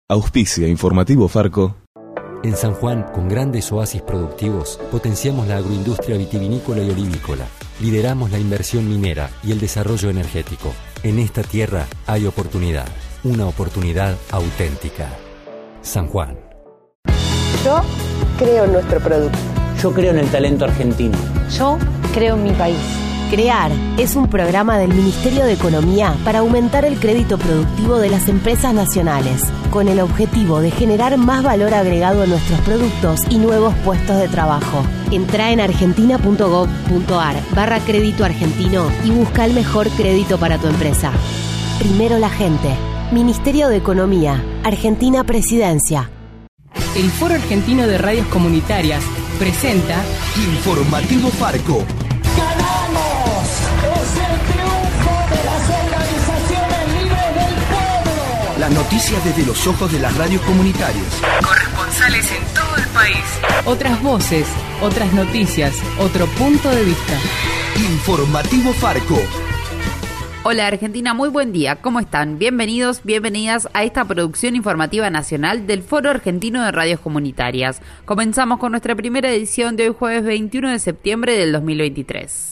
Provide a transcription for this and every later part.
Auspicia Informativo Farco. En San Juan, con grandes oasis productivos, potenciamos la agroindustria vitivinícola y olivícola. Lideramos la inversión minera y el desarrollo energético. En esta tierra hay oportunidad, una oportunidad auténtica. San Juan. Yo creo en nuestro producto. Yo creo en el talento argentino. Yo creo en mi país. CREAR es un programa del Ministerio de Economía para aumentar el crédito productivo de las empresas nacionales, con el objetivo de generar más valor agregado en nuestros productos y nuevos puestos de trabajo. Entrá en argentina.gov.ar/crédito argentino y busca el mejor crédito para tu empresa. Primero la gente. Ministerio de Economía. Argentina Presidencia. El Foro Argentino de Radios Comunitarias presenta Informativo Farco. ¡Ganamos! ¡Es el triunfo de las organizaciones libres del pueblo! Las noticias desde los ojos de las radios comunitarias. Corresponsales en todo el país. Otras voces, otras noticias, otro punto de vista. Informativo Farco. Hola Argentina, muy buen día. ¿Cómo están? Bienvenidos, bienvenidas a esta producción informativa nacional del Foro Argentino de Radios Comunitarias. Comenzamos con nuestra primera edición de hoy jueves 21 de septiembre del 2023.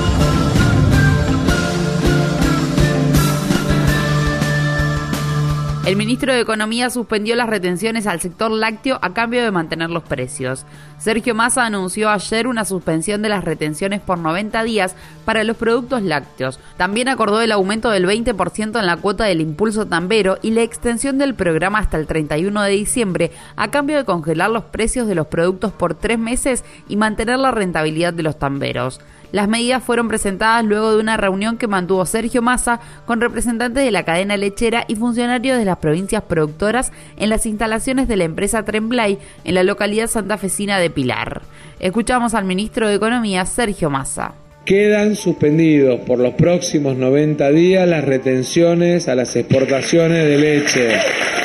El ministro de Economía suspendió las retenciones al sector lácteo a cambio de mantener los precios. Sergio Massa anunció ayer una suspensión de las retenciones por 90 días para los productos lácteos. También acordó el aumento del 20% en la cuota del impulso tambero y la extensión del programa hasta el 31 de diciembre a cambio de congelar los precios de los productos por 3 meses y mantener la rentabilidad de los tamberos. Las medidas fueron presentadas luego de una reunión que mantuvo Sergio Massa con representantes de la cadena lechera y funcionarios de las provincias productoras en las instalaciones de la empresa Tremblay en la localidad santafesina de Pilar. Escuchamos al ministro de Economía, Sergio Massa. Quedan suspendidos por los próximos 90 días las retenciones a las exportaciones de leche.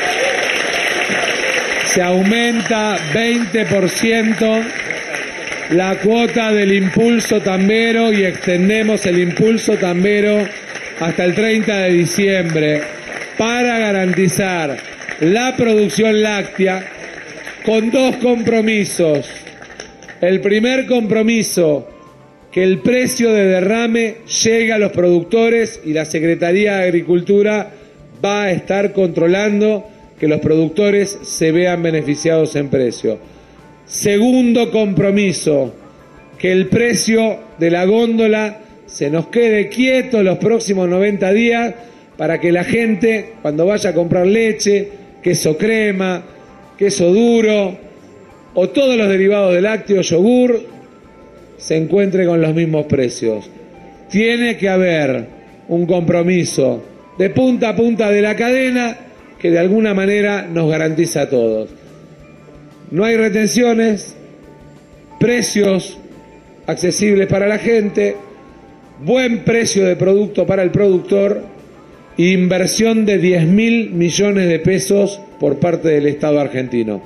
Se aumenta 20% la cuota del impulso tambero y extendemos el impulso tambero hasta el 30 de diciembre para garantizar la producción láctea con 2 compromisos. El primer compromiso, que el precio de derrame llegue a los productores y la Secretaría de Agricultura va a estar controlando que los productores se vean beneficiados en precio. Segundo compromiso, que el precio de la góndola se nos quede quieto los próximos 90 días para que la gente, cuando vaya a comprar leche, queso crema, queso duro o todos los derivados de lácteo, yogur, se encuentre con los mismos precios. Tiene que haber un compromiso de punta a punta de la cadena que de alguna manera nos garantiza a todos. No hay retenciones, precios accesibles para la gente, buen precio de producto para el productor e inversión de 10.000 millones de pesos por parte del Estado argentino.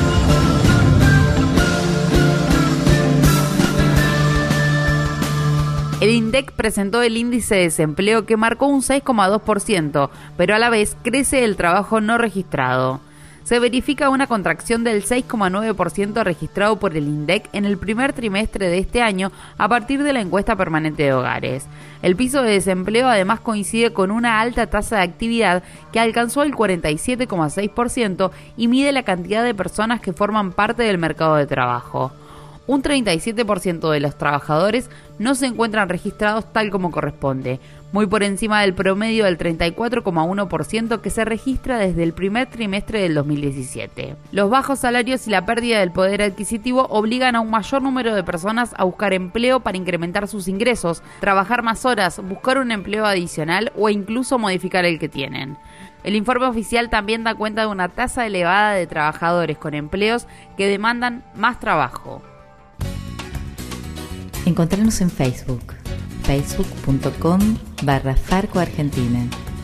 El INDEC presentó el índice de desempleo que marcó un 6,2%, pero a la vez crece el trabajo no registrado. Se verifica una contracción del 6,9% registrado por el INDEC en el primer trimestre de este año a partir de la encuesta permanente de hogares. El piso de desempleo además coincide con una alta tasa de actividad que alcanzó el 47,6% y mide la cantidad de personas que forman parte del mercado de trabajo. Un 37% de los trabajadores no se encuentran registrados tal como corresponde, muy por encima del promedio del 34,1% que se registra desde el primer trimestre del 2017. Los bajos salarios y la pérdida del poder adquisitivo obligan a un mayor número de personas a buscar empleo para incrementar sus ingresos, trabajar más horas, buscar un empleo adicional o incluso modificar el que tienen. El informe oficial también da cuenta de una tasa elevada de trabajadores con empleos que demandan más trabajo. Encontrarnos en Facebook, facebook.com/Farco Argentina.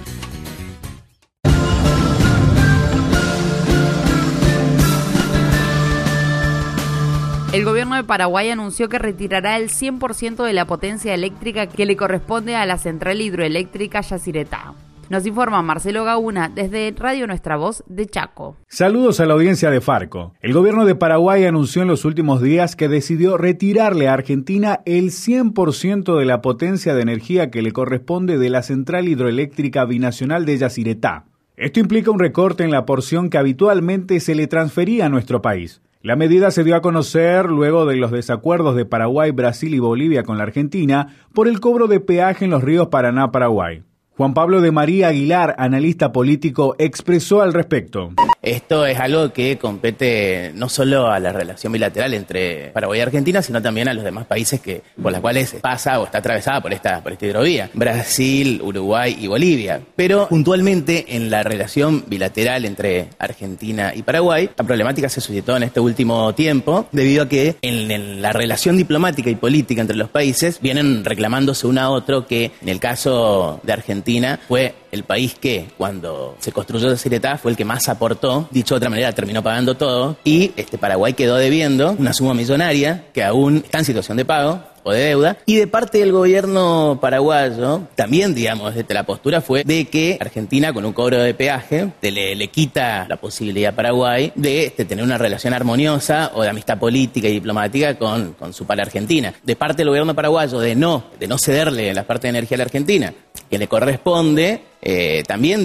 El gobierno de Paraguay anunció que retirará el 100% de la potencia eléctrica que le corresponde a la central hidroeléctrica Yacyretá. Nos informa Marcelo Gauna desde Radio Nuestra Voz de Chaco. Saludos a la audiencia de Farco. El gobierno de Paraguay anunció en los últimos días que decidió retirarle a Argentina el 100% de la potencia de energía que le corresponde de la central hidroeléctrica binacional de Yacyretá. Esto implica un recorte en la porción que habitualmente se le transfería a nuestro país. La medida se dio a conocer luego de los desacuerdos de Paraguay, Brasil y Bolivia con la Argentina por el cobro de peaje en los ríos Paraná-Paraguay. Juan Pablo de María Aguilar, analista político, expresó al respecto. Esto es algo que compete no solo a la relación bilateral entre Paraguay y Argentina, sino también a los demás países por los cuales pasa o está atravesada por esta hidrovía. Brasil, Uruguay y Bolivia. Pero puntualmente en la relación bilateral entre Argentina y Paraguay, la problemática se suscitó en este último tiempo debido a que en la relación diplomática y política entre los países vienen reclamándose uno a otro que en el caso de Argentina fue el país que, cuando se construyó Yacyretá, fue el que más aportó, dicho de otra manera, terminó pagando todo, y Paraguay quedó debiendo una suma millonaria que aún está en situación de pago o de deuda, y de parte del gobierno paraguayo, también, la postura fue de que Argentina, con un cobro de peaje, le quita la posibilidad a Paraguay de tener una relación armoniosa o de amistad política y diplomática con su par Argentina. De parte del gobierno paraguayo, de no cederle la parte de energía a la Argentina, que le corresponde, también,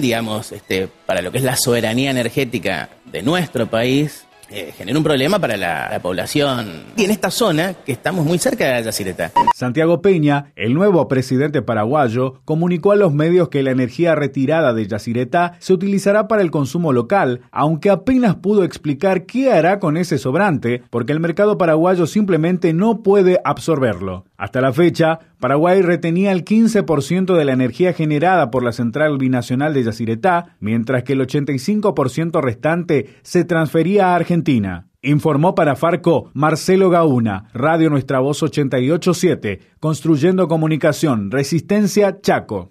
para lo que es la soberanía energética de nuestro país, genera un problema para la población. Y en esta zona, que estamos muy cerca de Yacyretá. Santiago Peña, el nuevo presidente paraguayo, comunicó a los medios que la energía retirada de Yacyretá se utilizará para el consumo local, aunque apenas pudo explicar qué hará con ese sobrante, porque el mercado paraguayo simplemente no puede absorberlo. Hasta la fecha, Paraguay retenía el 15% de la energía generada por la central binacional de Yacyretá, mientras que el 85% restante se transfería a Argentina. Informó para Farco Marcelo Gauna, Radio Nuestra Voz 88.7, construyendo comunicación, Resistencia, Chaco.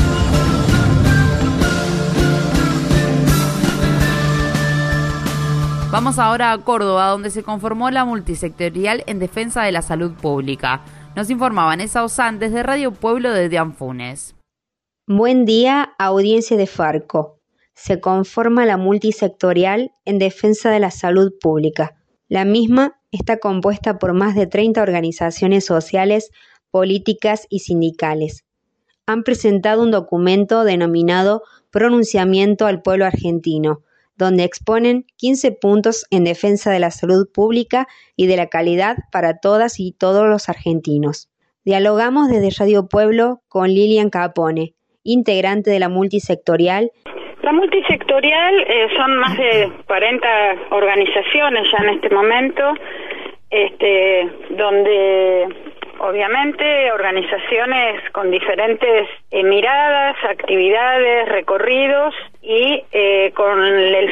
Vamos ahora a Córdoba, donde se conformó la multisectorial en defensa de la salud pública. Nos informa Vanessa Ozán desde Radio Pueblo de Dianfunes. Buen día, audiencia de Farco. Se conforma la multisectorial en defensa de la salud pública. La misma está compuesta por más de 30 organizaciones sociales, políticas y sindicales. Han presentado un documento denominado Pronunciamiento al Pueblo Argentino, donde exponen 15 puntos en defensa de la salud pública y de la calidad para todas y todos los argentinos. Dialogamos desde Radio Pueblo con Lilian Capone, integrante de la multisectorial. La multisectorial son más de 40 organizaciones ya en este momento, donde obviamente organizaciones con diferentes miradas, actividades, recorridos y con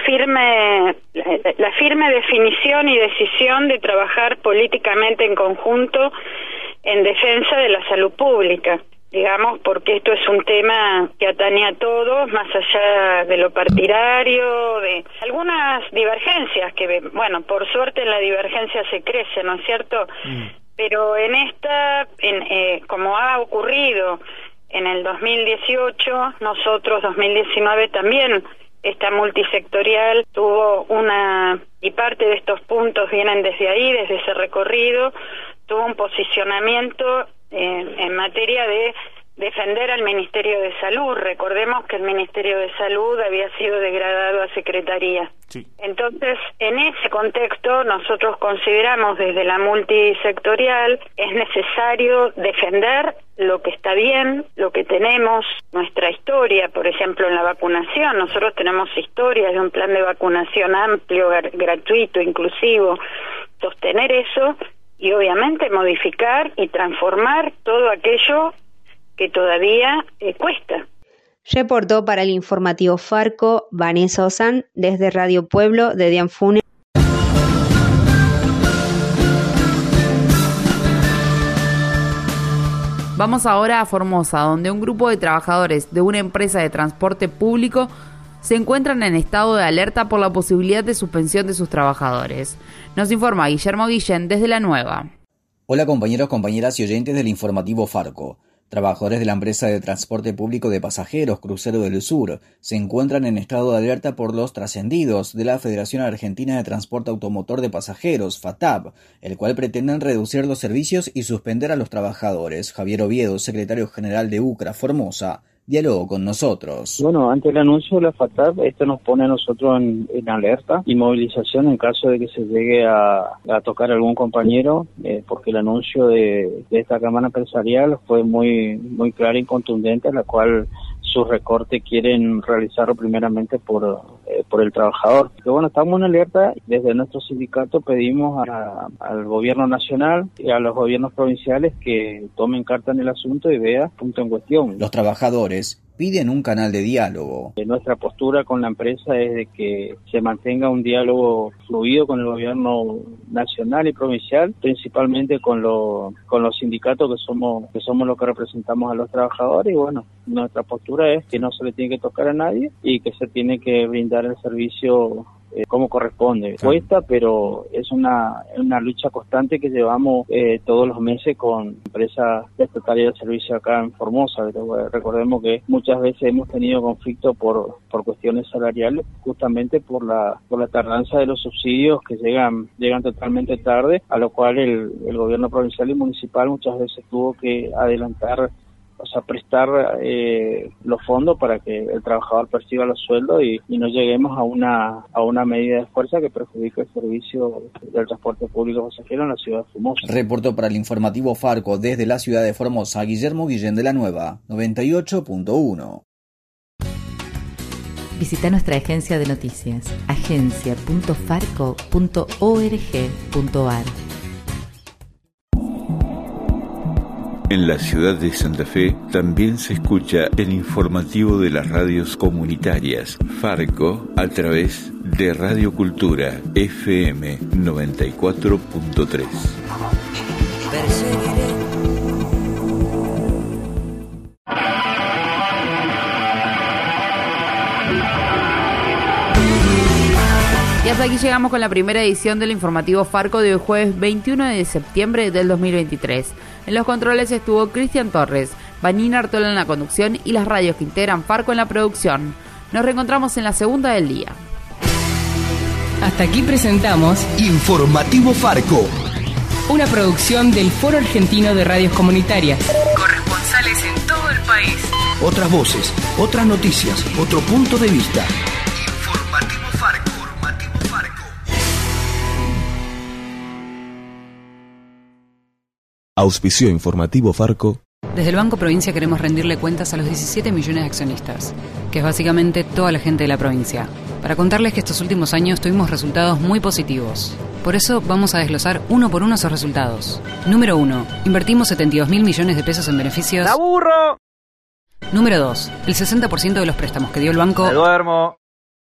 la firme definición y decisión de trabajar políticamente en conjunto en defensa de la salud pública. Digamos, porque esto es un tema que atañe a todos, más allá de lo partidario, de algunas divergencias que, bueno, por suerte en la divergencia se crece, ¿no es cierto? Pero en esta, como ha ocurrido en el 2018, nosotros 2019 también, esta multisectorial tuvo y parte de estos puntos vienen desde ahí, desde ese recorrido, tuvo un posicionamiento en materia de defender al Ministerio de Salud. Recordemos que el Ministerio de Salud había sido degradado a Secretaría. Sí. Entonces, en ese contexto, nosotros consideramos desde la multisectorial es necesario defender lo que está bien, lo que tenemos, nuestra historia, por ejemplo, en la vacunación. Nosotros tenemos historias de un plan de vacunación amplio, gratuito, inclusivo. Sostener eso y obviamente modificar y transformar todo aquello que todavía cuesta. Reportó para el informativo Farco Vanessa Ozán desde Radio Pueblo de Dianfunes. Vamos ahora a Formosa, donde un grupo de trabajadores de una empresa de transporte público se encuentran en estado de alerta por la posibilidad de suspensión de sus trabajadores. Nos informa Guillermo Guillén desde La Nueva. Hola compañeros, compañeras y oyentes del informativo Farco. Trabajadores de la empresa de transporte público de pasajeros Crucero del Sur se encuentran en estado de alerta por los trascendidos de la Federación Argentina de Transporte Automotor de Pasajeros, FATAP, el cual pretenden reducir los servicios y suspender a los trabajadores. Javier Oviedo, secretario general de UCRA Formosa, dialogó con nosotros. Bueno, ante el anuncio de la FATAP, esto nos pone a nosotros en alerta y movilización en caso de que se llegue a tocar algún compañero, porque el anuncio de esta Cámara Empresarial fue muy claro y contundente, la cual su recorte quieren realizarlo primeramente por el trabajador. Pero bueno, estamos en alerta. Desde nuestro sindicato pedimos al gobierno nacional y a los gobiernos provinciales que tomen carta en el asunto y vean el punto en cuestión. Los trabajadores piden un canal de diálogo. Nuestra postura con la empresa es de que se mantenga un diálogo fluido con el gobierno nacional y provincial, principalmente con los sindicatos que somos los que representamos a los trabajadores. Y bueno, nuestra postura es que no se le tiene que tocar a nadie y que se tiene que brindar el servicio como corresponde. Cuesta, pero es una lucha constante que llevamos todos los meses con empresas estatales de servicio acá en Formosa. Recordemos que muchas veces hemos tenido conflicto por cuestiones salariales, justamente por la tardanza de los subsidios que llegan totalmente tarde, a lo cual el gobierno provincial y municipal muchas veces tuvo que adelantar, o sea, prestar los fondos para que el trabajador perciba los sueldos y no lleguemos a una medida de fuerza que perjudique el servicio del transporte público pasajero en la ciudad de Formosa. Reportó para el informativo Farco desde la ciudad de Formosa, Guillermo Guillén de la Nueva, 98.1. Visita nuestra agencia de noticias, agencia.farco.org.ar. En la ciudad de Santa Fe también se escucha el informativo de las radios comunitarias Farco a través de Radio Cultura FM 94.3. Y hasta aquí llegamos con la primera edición del informativo Farco de hoy jueves 21 de septiembre del 2023. En los controles estuvo Cristian Torres, Vanina Artola en la conducción y las radios que integran Farco en la producción. Nos reencontramos en la segunda del día. Hasta aquí presentamos Informativo Farco, una producción del Foro Argentino de Radios Comunitarias. Corresponsales en todo el país. Otras voces, otras noticias, otro punto de vista. Informativo Farco. Auspició Informativo Farco. Desde el Banco Provincia queremos rendirle cuentas a los 17 millones de accionistas, que es básicamente toda la gente de la provincia, para contarles que estos últimos años tuvimos resultados muy positivos. Por eso vamos a desglosar uno por uno esos resultados. Número 1. Invertimos 72.000 millones de pesos en beneficios. ¡La burro! Número 2. El 60% de los préstamos que dio el banco... ¡Me duermo!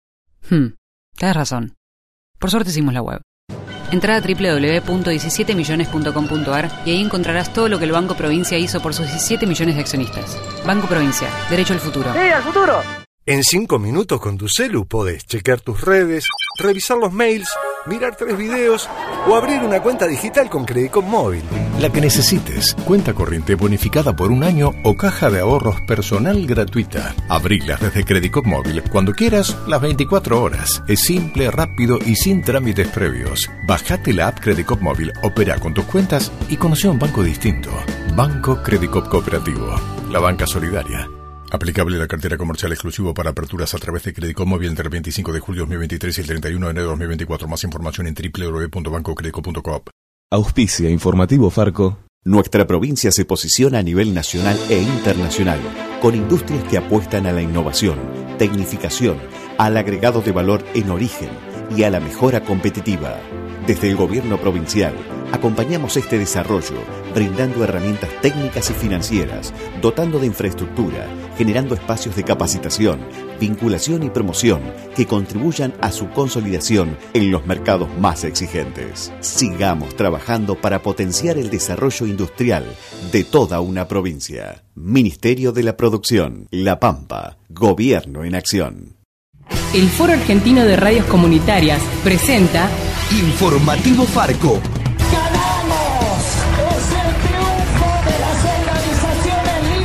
Tienes razón. Por suerte hicimos la web. Entrá a www.17millones.com.ar y ahí encontrarás todo lo que el Banco Provincia hizo por sus 17 millones de accionistas. Banco Provincia, derecho al futuro. ¡Sí, al futuro! En 5 minutos con tu celu podés chequear tus redes, revisar los mails, mirar 3 videos o abrir una cuenta digital con Credicop Móvil. La que necesites. Cuenta corriente bonificada por 1 año o caja de ahorros personal gratuita. Abrilas desde Credicop Móvil cuando quieras, las 24 horas. Es simple, rápido y sin trámites previos. Bajate la app Credicop Móvil, opera con tus cuentas y conoce un banco distinto. Banco Credicop Cooperativo. La banca solidaria. Aplicable la cartera comercial exclusivo para aperturas a través de Credicop Móvil entre el 25 de julio de 2023 y el 31 de enero de 2024. Más información en www.bancocredico.coop. Auspicia Informativo Farco. Nuestra provincia se posiciona a nivel nacional e internacional, con industrias que apuestan a la innovación, tecnificación, al agregado de valor en origen y a la mejora competitiva. Desde el gobierno provincial, acompañamos este desarrollo, brindando herramientas técnicas y financieras, dotando de infraestructura, generando espacios de capacitación, vinculación y promoción que contribuyan a su consolidación en los mercados más exigentes. Sigamos trabajando para potenciar el desarrollo industrial de toda una provincia. Ministerio de la Producción, La Pampa, Gobierno en Acción. El Foro Argentino de Radios Comunitarias presenta Informativo Farco. ¡Ganamos! ¡Es el triunfo de las organizaciones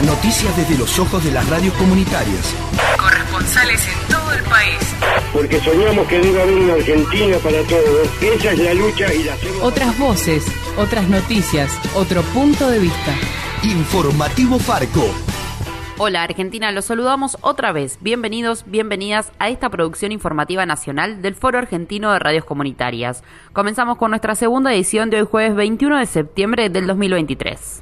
noticias desde los ojos de las radios comunitarias. Corresponsales en todo el país. Porque soñamos que debe haber una Argentina para todos. Esa es la lucha y la hacemos. Otras voces, otras noticias, otro punto de vista. Informativo Farco. Hola Argentina, los saludamos otra vez. Bienvenidos, bienvenidas a esta producción informativa nacional del Foro Argentino de Radios Comunitarias. Comenzamos con nuestra segunda edición de hoy jueves 21 de septiembre del 2023.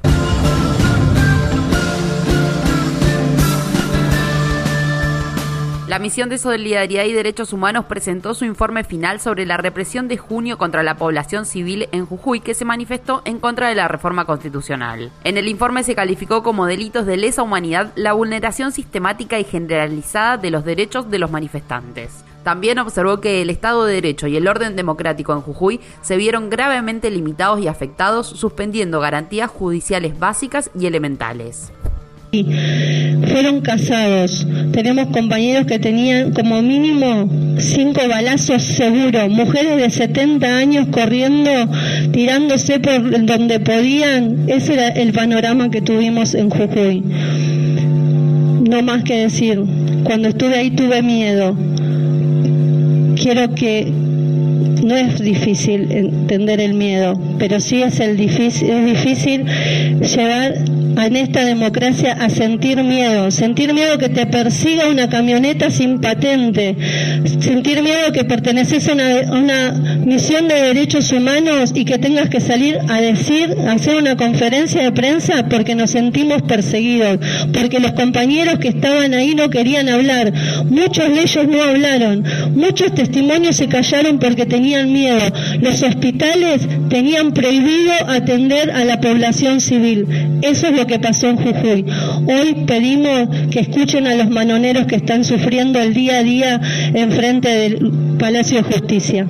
La Misión de Solidaridad y Derechos Humanos presentó su informe final sobre la represión de junio contra la población civil en Jujuy, que se manifestó en contra de la reforma constitucional. En el informe se calificó como delitos de lesa humanidad la vulneración sistemática y generalizada de los derechos de los manifestantes. También observó que el Estado de Derecho y el orden democrático en Jujuy se vieron gravemente limitados y afectados, suspendiendo garantías judiciales básicas y elementales. Fueron casados. Tenemos compañeros que tenían como mínimo 5 balazos seguros, mujeres de 70 años corriendo, tirándose por donde podían. Ese era el panorama que tuvimos en Jujuy. No más que decir, cuando estuve ahí tuve miedo. Quiero que no es difícil entender el miedo, pero sí es difícil llevar en esta democracia a sentir miedo que te persiga una camioneta sin patente, sentir miedo que perteneces a una misión de derechos humanos y que tengas que salir a hacer una conferencia de prensa porque nos sentimos perseguidos, porque los compañeros que estaban ahí no querían hablar, muchos de ellos no hablaron, muchos testimonios se callaron porque tenían miedo, los hospitales tenían prohibido atender a la población civil. Eso es lo que pasó en Jujuy. Hoy pedimos que escuchen a los manoneros que están sufriendo el día a día enfrente del Palacio de Justicia.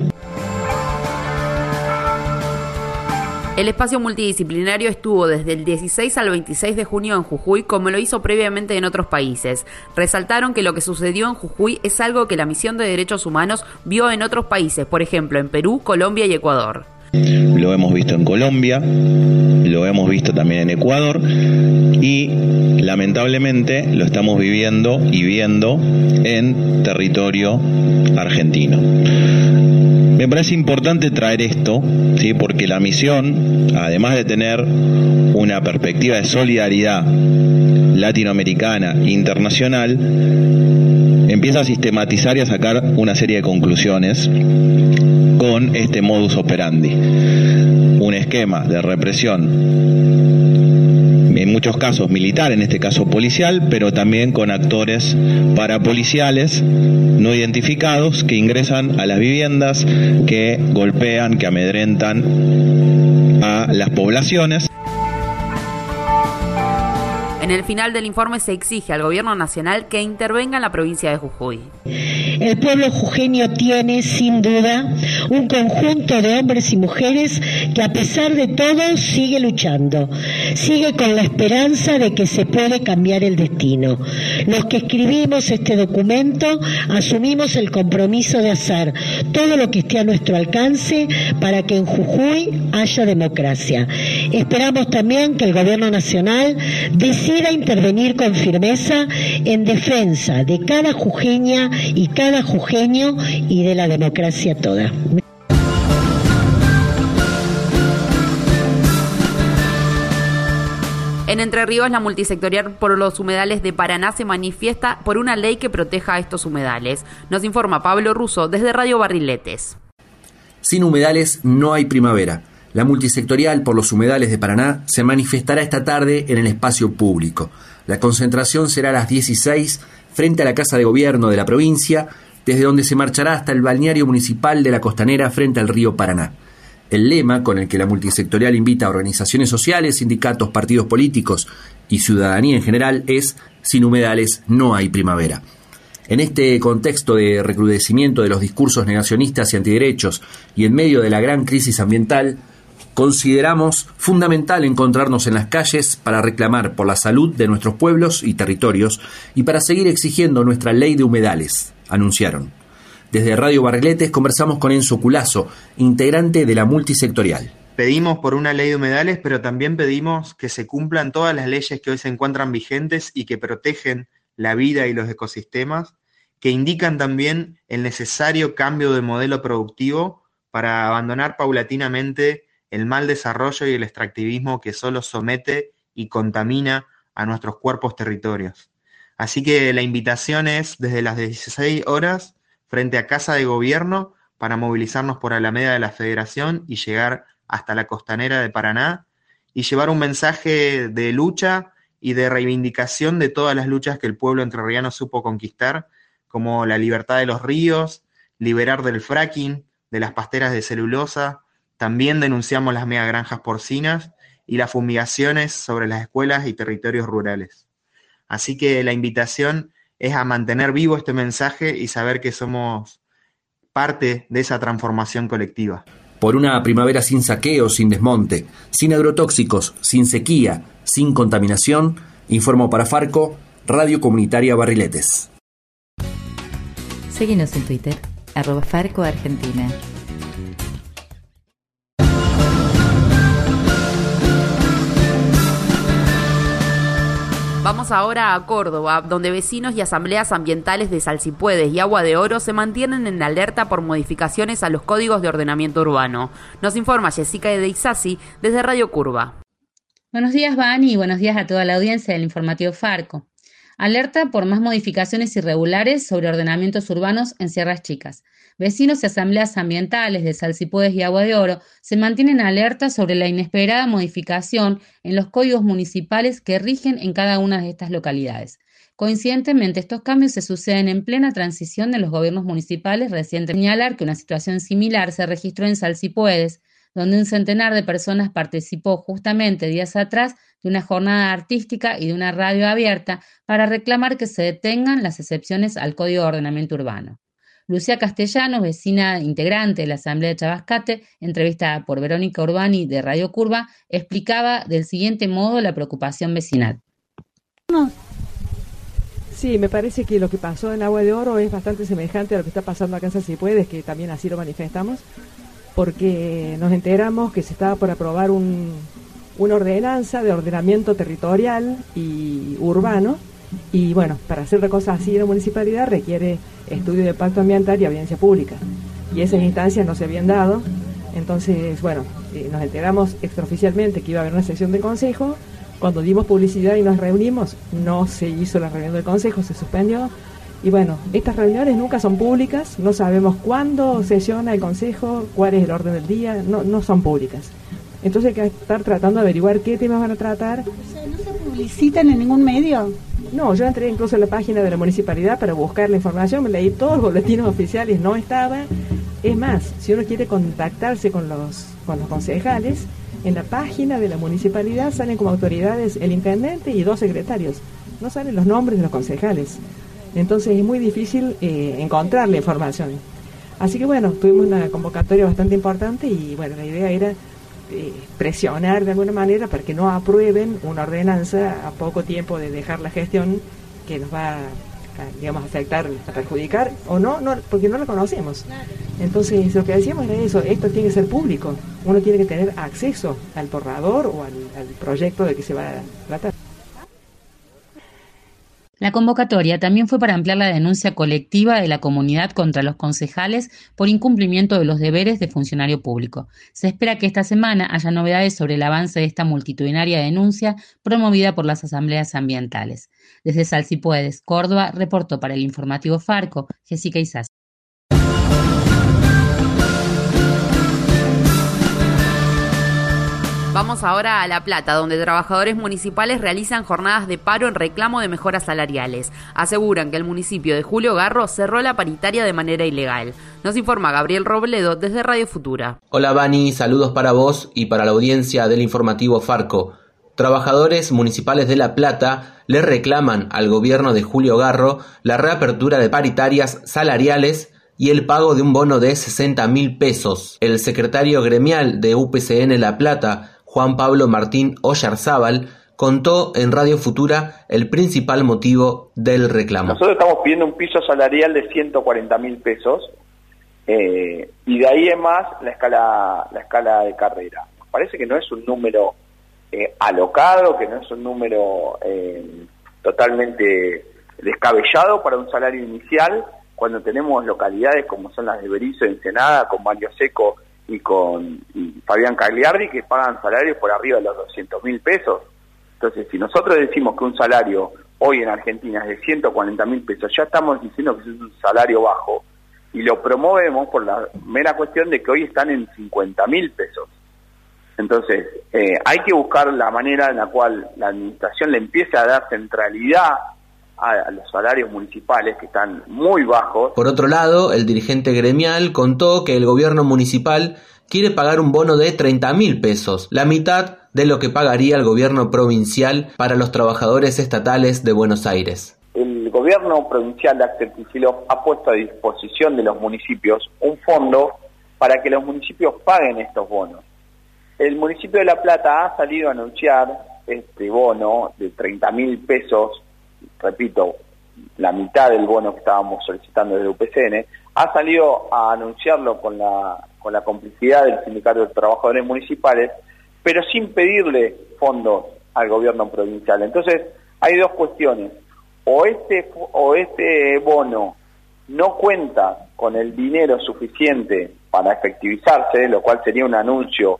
El espacio multidisciplinario estuvo desde el 16 al 26 de junio en Jujuy, como lo hizo previamente en otros países. Resaltaron que lo que sucedió en Jujuy es algo que la Misión de Derechos Humanos vio en otros países, por ejemplo en Perú, Colombia y Ecuador. Lo hemos visto en Colombia, lo hemos visto también en Ecuador y lamentablemente lo estamos viviendo y viendo en territorio argentino. Me parece importante traer esto, ¿sí? Porque la misión, además de tener una perspectiva de solidaridad latinoamericana e internacional, empieza a sistematizar y a sacar una serie de conclusiones con este modus operandi. Un esquema de represión, en muchos casos militar, en este caso policial, pero también con actores parapoliciales no identificados que ingresan a las viviendas, que golpean, que amedrentan a las poblaciones. En el final del informe se exige al gobierno nacional que intervenga en la provincia de Jujuy. El pueblo jujeño tiene, sin duda, un conjunto de hombres y mujeres que a pesar de todo sigue luchando, sigue con la esperanza de que se puede cambiar el destino. Los que escribimos este documento asumimos el compromiso de hacer todo lo que esté a nuestro alcance para que en Jujuy haya democracia. Esperamos también que el gobierno nacional decida intervenir con firmeza en defensa de cada jujeña y cada jujeño y de la democracia toda. En Entre Ríos, la multisectorial por los humedales de Paraná se manifiesta por una ley que proteja a estos humedales. Nos informa Pablo Russo desde Radio Barriletes. Sin humedales no hay primavera. La multisectorial por los humedales de Paraná se manifestará esta tarde en el espacio público. La concentración será a las 16 frente a la Casa de Gobierno de la provincia, desde donde se marchará hasta el balneario municipal de La Costanera frente al río Paraná. El lema con el que la multisectorial invita a organizaciones sociales, sindicatos, partidos políticos y ciudadanía en general es: sin humedales no hay primavera. En este contexto de recrudecimiento de los discursos negacionistas y antiderechos y en medio de la gran crisis ambiental, consideramos fundamental encontrarnos en las calles para reclamar por la salud de nuestros pueblos y territorios y para seguir exigiendo nuestra ley de humedales, anunciaron. Desde Radio Barriletes conversamos con Enzo Culazo, integrante de la multisectorial. Pedimos por una ley de humedales, pero también pedimos que se cumplan todas las leyes que hoy se encuentran vigentes y que protegen la vida y los ecosistemas, que indican también el necesario cambio de modelo productivo para abandonar paulatinamente el mal desarrollo y el extractivismo que solo somete y contamina a nuestros cuerpos territorios. Así que la invitación es desde las 16 horas frente a Casa de Gobierno para movilizarnos por Alameda de la Federación y llegar hasta la costanera de Paraná y llevar un mensaje de lucha y de reivindicación de todas las luchas que el pueblo entrerriano supo conquistar, como la libertad de los ríos, liberar del fracking, de las pasteras de celulosa. También denunciamos las megagranjas porcinas y las fumigaciones sobre las escuelas y territorios rurales. Así que la invitación es a mantener vivo este mensaje y saber que somos parte de esa transformación colectiva. Por una primavera sin saqueo, sin desmonte, sin agrotóxicos, sin sequía, sin contaminación, informó para Farco, Radio Comunitaria Barriletes. Síguenos en Twitter, @FarcoArgentina. Vamos ahora a Córdoba, donde vecinos y asambleas ambientales de Salsipuedes y Agua de Oro se mantienen en alerta por modificaciones a los códigos de ordenamiento urbano. Nos informa Jessica Edeizasi desde Radio Curva. Buenos días, Vani, y buenos días a toda la audiencia del informativo Farco. Alerta por más modificaciones irregulares sobre ordenamientos urbanos en Sierras Chicas. Vecinos y asambleas ambientales de Salsipuedes y Agua de Oro se mantienen alerta sobre la inesperada modificación en los códigos municipales que rigen en cada una de estas localidades. Coincidentemente, estos cambios se suceden en plena transición de los gobiernos municipales recientes. Señalar que una situación similar se registró en Salsipuedes, donde un centenar de personas participó justamente días atrás de una jornada artística y de una radio abierta para reclamar que se detengan las excepciones al Código de Ordenamiento Urbano. Lucía Castellanos, vecina integrante de la Asamblea de Chabascate, entrevistada por Verónica Urbani de Radio Curva, explicaba del siguiente modo la preocupación vecinal. Sí, me parece que lo que pasó en Agua de Oro es bastante semejante a lo que está pasando acá en Salsipuedes, que también así lo manifestamos, porque nos enteramos que se estaba por aprobar una ordenanza de ordenamiento territorial y urbano, y bueno, para hacer una cosa así en la municipalidad requiere estudio de impacto ambiental y audiencia pública, y esas instancias no se habían dado. Entonces, bueno, nos enteramos extraoficialmente que iba a haber una sesión del consejo. Cuando dimos publicidad y nos reunimos, no se hizo la reunión del consejo, se suspendió. Y bueno, estas reuniones nunca son públicas, no sabemos cuándo sesiona el consejo, cuál es el orden del día, no son públicas. Entonces hay que estar tratando de averiguar qué temas van a tratar. ¿No se publicitan en ningún medio? No, yo entré incluso en la página de la municipalidad para buscar la información, me leí todos los boletines oficiales, no estaba. Es más, si uno quiere contactarse con los concejales, en la página de la municipalidad salen como autoridades el intendente y 2 secretarios, no salen los nombres de los concejales. Entonces es muy difícil encontrar la información. Así que bueno, tuvimos una convocatoria bastante importante y bueno, la idea era presionar de alguna manera para que no aprueben una ordenanza a poco tiempo de dejar la gestión que nos va a afectar, a perjudicar o no, porque no la conocemos. Entonces lo que decíamos era eso, esto tiene que ser público, uno tiene que tener acceso al borrador o al proyecto de que se va a tratar. La convocatoria también fue para ampliar la denuncia colectiva de la comunidad contra los concejales por incumplimiento de los deberes de funcionario público. Se espera que esta semana haya novedades sobre el avance de esta multitudinaria denuncia promovida por las asambleas ambientales. Desde Salsipuedes, Córdoba, reportó para el informativo Farco, Jessica Edeizasi. Vamos ahora a La Plata, donde trabajadores municipales realizan jornadas de paro en reclamo de mejoras salariales. Aseguran que el municipio de Julio Garro cerró la paritaria de manera ilegal. Nos informa Gabriel Robledo desde Radio Futura. Hola Vani, saludos para vos y para la audiencia del informativo Farco. Trabajadores municipales de La Plata le reclaman al gobierno de Julio Garro la reapertura de paritarias salariales y el pago de un bono de 60.000 pesos. El secretario gremial de UPCN La Plata, Juan Pablo Martín Oyarzábal, contó en Radio Futura el principal motivo del reclamo. Nosotros estamos pidiendo un piso salarial de 140.000 pesos y de ahí en más la escala de carrera. parece que no es un número alocado, que no es un número totalmente descabellado para un salario inicial, cuando tenemos localidades como son las de Berisso, Ensenada, con Mario Seco y Fabián Cagliardi, que pagan salarios por arriba de los 200.000 pesos. Entonces, si nosotros decimos que un salario hoy en Argentina es de 140.000 pesos, ya estamos diciendo que es un salario bajo, y lo promovemos por la mera cuestión de que hoy están en 50.000 pesos. Entonces, hay que buscar la manera en la cual la administración le empiece a dar centralidad a los salarios municipales, que están muy bajos. Por otro lado, el dirigente gremial contó que el gobierno municipal quiere pagar un bono de 30.000 pesos, la mitad de lo que pagaría el gobierno provincial para los trabajadores estatales de Buenos Aires. El gobierno provincial de Axel Kicillof ha puesto a disposición de los municipios un fondo para que los municipios paguen estos bonos. El municipio de La Plata ha salido a anunciar este bono de 30.000 pesos, repito, la mitad del bono que estábamos solicitando desde UPCN, ha salido a anunciarlo con la complicidad del Sindicato de Trabajadores Municipales, pero sin pedirle fondos al gobierno provincial. Entonces, hay dos cuestiones: o este bono no cuenta con el dinero suficiente para efectivizarse, lo cual sería un anuncio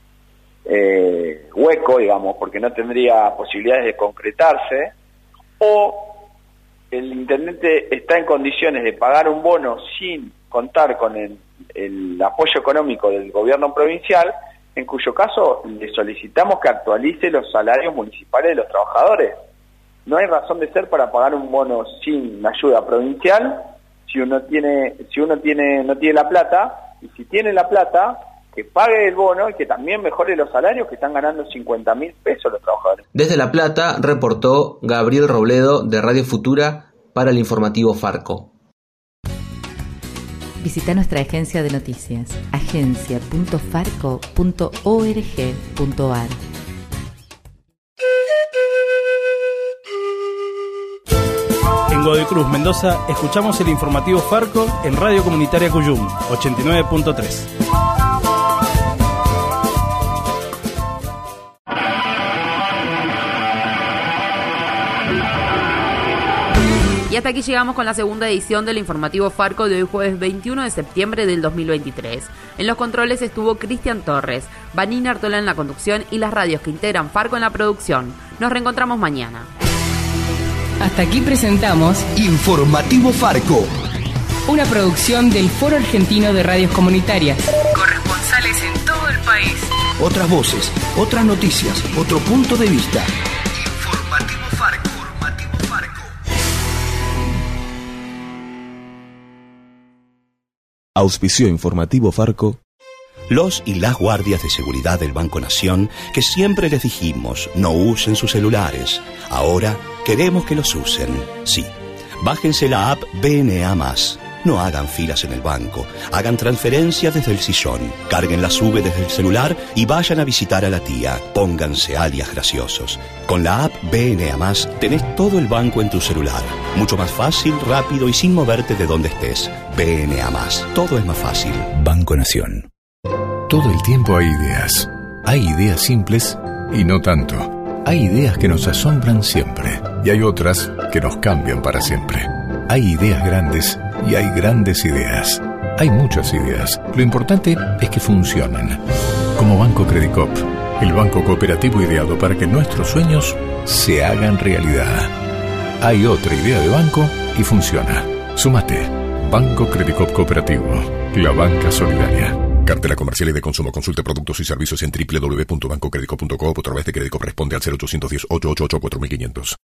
hueco, digamos, porque no tendría posibilidades de concretarse, o el intendente está en condiciones de pagar un bono sin contar con el apoyo económico del gobierno provincial, en cuyo caso le solicitamos que actualice los salarios municipales de los trabajadores. No hay razón de ser para pagar un bono sin ayuda provincial si uno no tiene la plata, y si tiene la plata, que pague el bono y que también mejore los salarios, que están ganando 50.000 pesos los trabajadores. Desde La Plata reportó Gabriel Robledo de Radio Futura para el informativo Farco. Visita nuestra agencia de noticias, agencia.farco.org.ar. En Godoy Cruz, Mendoza, escuchamos el informativo Farco en Radio Comunitaria Cuyum, 89.3. Y hasta aquí llegamos con la segunda edición del informativo Farco de hoy jueves 21 de septiembre del 2023. En los controles estuvo Cristian Torres, Vanina Artola en la conducción y las radios que integran Farco en la producción. Nos reencontramos mañana. Hasta aquí presentamos Informativo Farco, una producción del Foro Argentino de Radios Comunitarias. Corresponsales en todo el país. Otras voces, otras noticias, otro punto de vista. Informativo Farco. Auspició informativo Farco. Los y las guardias de seguridad del Banco Nación, que siempre les dijimos no usen sus celulares, ahora queremos que los usen. Sí, bájense la app BNA+. No hagan filas en el banco, hagan transferencias desde el sillón, carguen la SUBE desde el celular y vayan a visitar a la tía. Pónganse alias graciosos. Con la app BNA+, tenés todo el banco en tu celular. Mucho más fácil, rápido y sin moverte de donde estés. BNA+, todo es más fácil. Banco Nación. Todo el tiempo hay ideas. Hay ideas simples y no tanto. Hay ideas que nos asombran siempre y hay otras que nos cambian para siempre. Hay ideas grandes y hay grandes ideas. Hay muchas ideas. Lo importante es que funcionen. Como Banco Credicop, el banco cooperativo ideado para que nuestros sueños se hagan realidad. Hay otra idea de banco y funciona. Súmate. Banco Credicop Cooperativo. La banca solidaria. Cartela comercial y de consumo. Consulte productos y servicios en www.bancocredico.coop o a través de Credicop. Responde al 0810 888 4500.